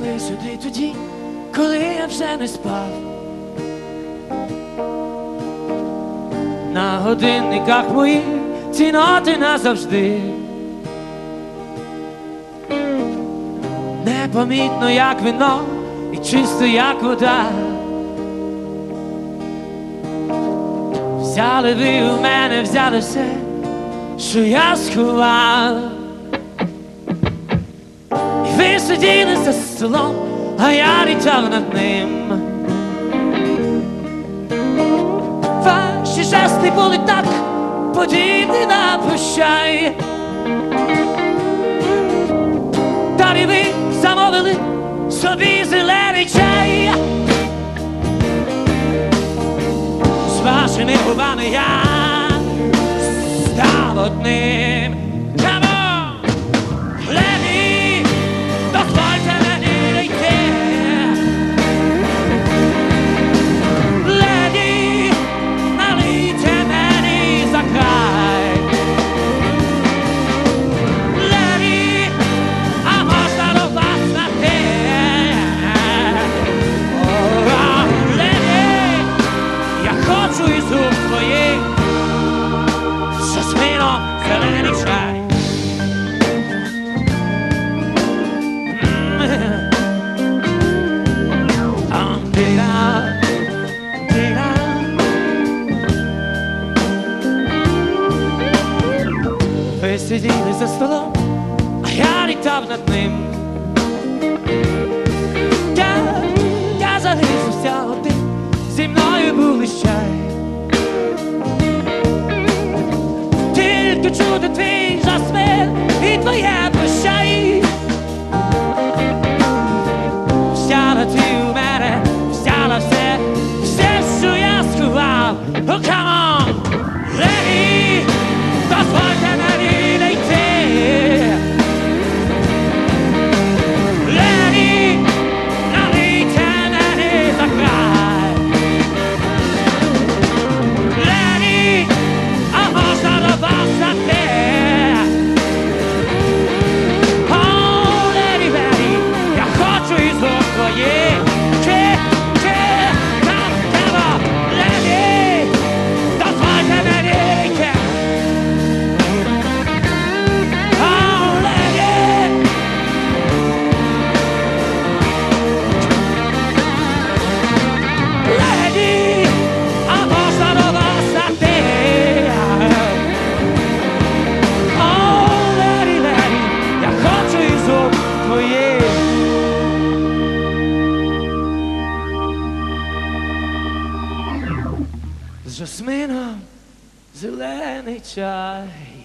прийшли сюди тоді, коли я вже не спав. На годинниках моїх ці ноти назавжди. Непомітно, як вино, і чисто, як вода. Взяли ви у мене, взяли все, що я сховав. І ви сиділи за столом, а я літав над ним. Ваші жести були так подібні на прощай. Далі ви замовили собі зелений чай. З вашими губами я став одним. Come on, леді, дозвольте мені йти. Леді, налийте мені за край. Леді, а можна до вас на те. Леді, я хочу із рук твоїх жасмином зелений чай. Ви сиділи за столом, а я літав над ним. Я залишився один, зі мною був лиш чай. Тільки чути твій жасмин і твоє прощай. Взяла ти у мене, взяла все, все, що я сховав. Oh, come on, леді, дозвольте мені не йти. Леді, налийте мені за край. Леді, а можна до вас зайти. О, леді, леді, я хочу із рук твоїх. Леді, дозвольте мені йти. О, леді. Леді, а можна до вас зайти. О, леді, леді, я хочу із рук твоїх. З жасмином зелений чай.